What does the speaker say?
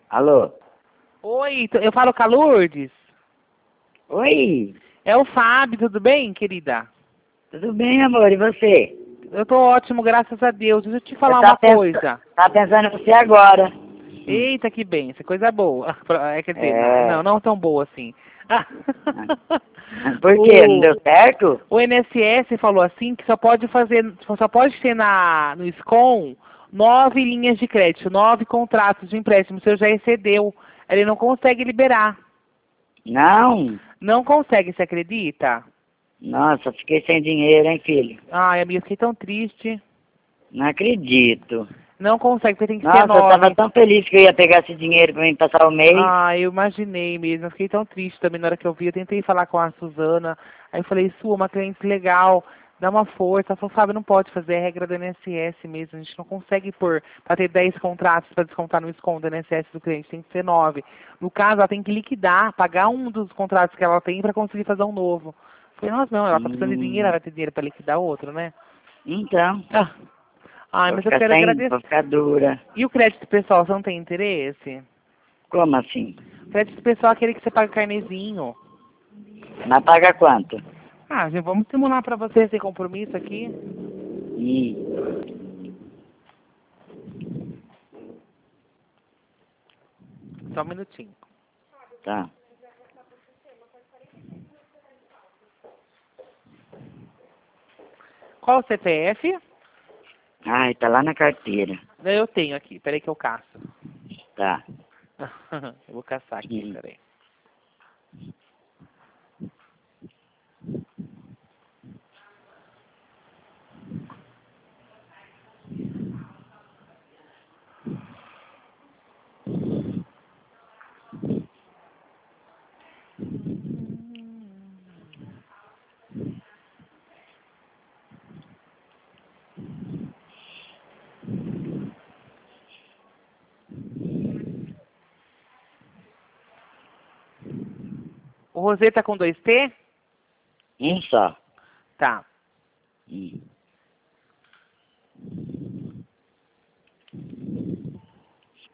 Alô? Oi, eu falo com a Lourdes? Oi, É o Fábio, tudo bem, querida? tudo bem, amor? E você? Eu tô ótimo, graças a Deus. Deixa eu te Eu falar uma coisa. tá pensando em você agora. Eita, que bem, isso é coisa boa. Quer dizer, É. não tão boa assim. Por quê? Não O, deu certo? o INSS falou assim que só pode ter no SCOM 9 linhas de crédito, 9 contratos de empréstimo. O senhor já excedeu. Ele não consegue liberar. Não? Não consegue, você acredita? Nossa, fiquei sem dinheiro, hein, filho? Ai, amiga, fiquei tão triste. Não acredito. Não consegue, porque tem que ser Nossa, eu tava 9. tão feliz que eu ia pegar esse dinheiro pra mim passar o mês. Ah, eu imaginei mesmo. Eu fiquei tão triste também na hora que eu vi. Eu tentei falar com a Suzana. Aí eu falei, uma cliente legal, dá uma força. Ela falou, Fábio, não pode fazer, é regra do INSS mesmo. A gente não consegue pôr, para ter 10 contratos para descontar no escondo do INSS do cliente, tem que ser 9. No caso, ela tem que liquidar, pagar um dos contratos que ela tem para conseguir fazer um novo. Eu falei, nossa, não, ela tá precisando de dinheiro, ela Hum, vai ter dinheiro para liquidar outro, né? então, Ah, ai, mas eu quero vou agradecer. ficar dura. E o crédito pessoal, você não tem interesse? Como assim? Crédito pessoal é aquele que você paga carnezinho. Mas paga quanto? Ah, gente, vamos simular pra você sem compromisso aqui. Ih, Só um minutinho. tá. Qual o CPF? Ai, tá lá na carteira. Eu tenho aqui, peraí que eu caço. Tá. Eu vou caçar aqui, Hum. peraí. O Rosê tá com 2T? Um só. Tá. Hum.